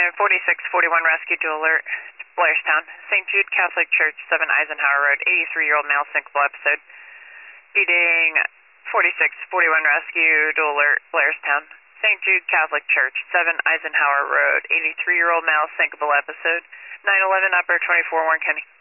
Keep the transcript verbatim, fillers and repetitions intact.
forty-six forty-one rescue to alert Blairstown. Saint Jude Catholic Church, seven Eisenhower Road, eighty-three-year-old male syncopal episode. Feeding forty-six forty-one rescue to alert Blairstown. Saint Jude Catholic Church, seven Eisenhower Road, eighty-three-year-old male syncopal episode. nine eleven Upper twenty-four Warren County.